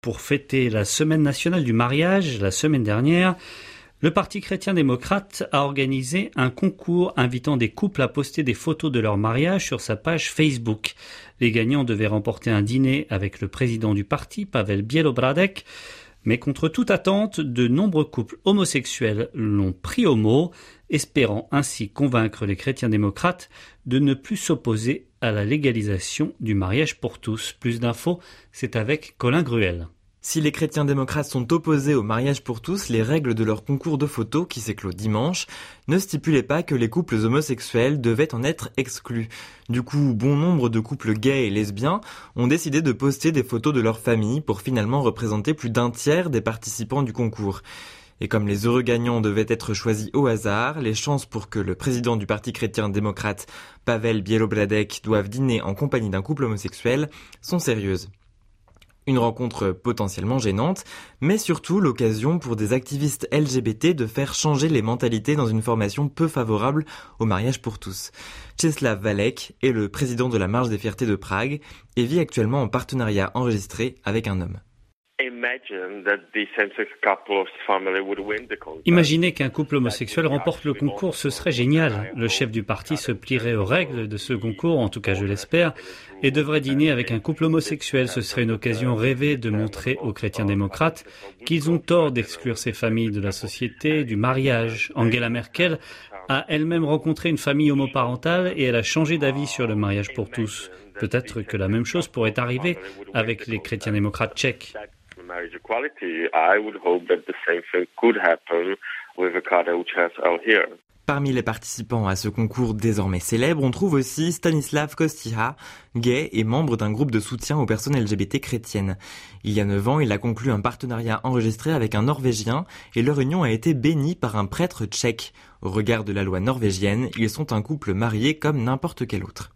Pour fêter la Semaine nationale du mariage, la semaine dernière, le Parti chrétien-démocrate a organisé un concours invitant des couples à poster des photos de leur mariage sur sa page Facebook. Les gagnants devaient remporter un dîner avec le président du parti, Pavel Bielobradek, mais contre toute attente, de nombreux couples homosexuels l'ont pris au mot, espérant ainsi convaincre les chrétiens-démocrates de ne plus s'opposer à la légalisation du mariage pour tous. Plus d'infos, c'est avec Colin Gruel. Si les chrétiens démocrates sont opposés au mariage pour tous, les règles de leur concours de photos, qui s'est clos dimanche, ne stipulaient pas que les couples homosexuels devaient en être exclus. Du coup, bon nombre de couples gays et lesbiens ont décidé de poster des photos de leur famille pour finalement représenter plus d'un tiers des participants du concours. Et comme les heureux gagnants devaient être choisis au hasard, les chances pour que le président du Parti chrétien-démocrate, Pavel Bielobradek, doive dîner en compagnie d'un couple homosexuel sont sérieuses. Une rencontre potentiellement gênante, mais surtout l'occasion pour des activistes LGBT de faire changer les mentalités dans une formation peu favorable au mariage pour tous. Czeslaw Walek est le président de la Marche des Fiertés de Prague et vit actuellement en partenariat enregistré avec un homme. Imaginez qu'un couple homosexuel remporte le concours, ce serait génial. Le chef du parti se plierait aux règles de ce concours, en tout cas je l'espère, et devrait dîner avec un couple homosexuel. Ce serait une occasion rêvée de montrer aux chrétiens démocrates qu'ils ont tort d'exclure ces familles de la société, du mariage. Angela Merkel a elle-même rencontré une famille homoparentale et elle a changé d'avis sur le mariage pour tous. Peut-être que la même chose pourrait arriver avec les chrétiens démocrates tchèques. Marriage equality, I would hope that the same thing could happen with the Karadzic out here. Parmi les participants à ce concours désormais célèbre, on trouve aussi Stanislav Kostyha, gay et membre d'un groupe de soutien aux personnes LGBT chrétiennes. Il y a 9 ans, il a conclu un partenariat enregistré avec un Norvégien et leur union a été bénie par un prêtre tchèque. Au regard de la loi norvégienne, ils sont un couple marié comme n'importe quel autre.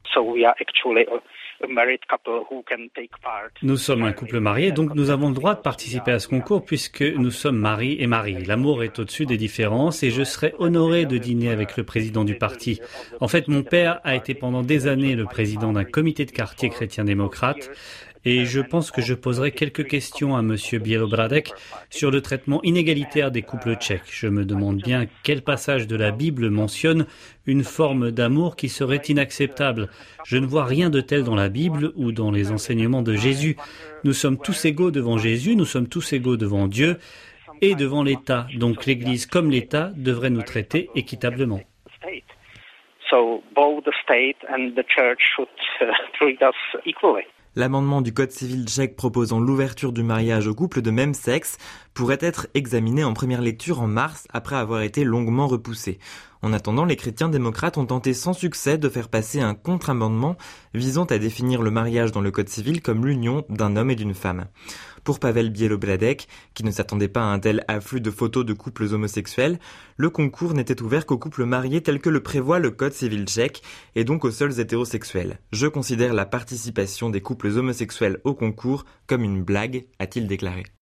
Nous sommes un couple marié, donc nous avons le droit de participer à ce concours puisque nous sommes mari et mari. L'amour est au-dessus des différences et je serais honoré de dîner avec le président du parti. En fait, mon père a été pendant des années le président d'un comité de quartier chrétien-démocrate et je pense que je poserai quelques questions à monsieur Bielobradek sur le traitement inégalitaire des couples tchèques. Je me demande bien quel passage de la Bible mentionne une forme d'amour qui serait inacceptable. Je ne vois rien de tel dans la Bible ou dans les enseignements de Jésus. Nous sommes tous égaux devant Jésus, nous sommes tous égaux devant Dieu et devant l'État. Donc l'Église comme l'État devraient nous traiter équitablement. So both the state and the church should treat us equally. L'amendement du Code civil tchèque proposant l'ouverture du mariage aux couples de même sexe pourrait être examiné en première lecture en mars après avoir été longuement repoussé. En attendant, les chrétiens démocrates ont tenté sans succès de faire passer un contre-amendement visant à définir le mariage dans le Code civil comme l'union d'un homme et d'une femme. Pour Pavel Bielobradek, qui ne s'attendait pas à un tel afflux de photos de couples homosexuels, le concours n'était ouvert qu'aux couples mariés tel que le prévoit le Code civil tchèque et donc aux seuls hétérosexuels. Je considère la participation des couples homosexuels au concours comme une blague, a-t-il déclaré.